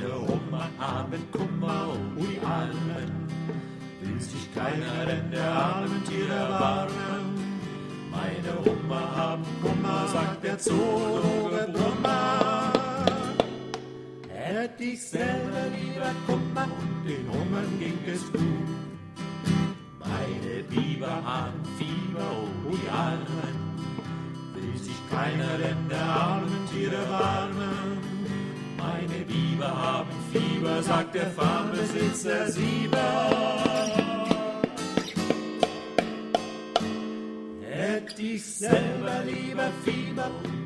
Meine Oma haben Kummer, oh die Armen, will sich keiner denn der armen Tiere erbarmen. Meine Oma haben Kummer, sagt der Zoologe Brummer. Hätt ich selber lieber Kummer und den Hummern ging es gut. Meine Biber haben Fieber, oh die Armen, will sich keiner denn der armen Tiere warmen. Meine Biber haben Fieber, sagt der Farmbesitzer Sieber. Hätt ich selber lieber Fieber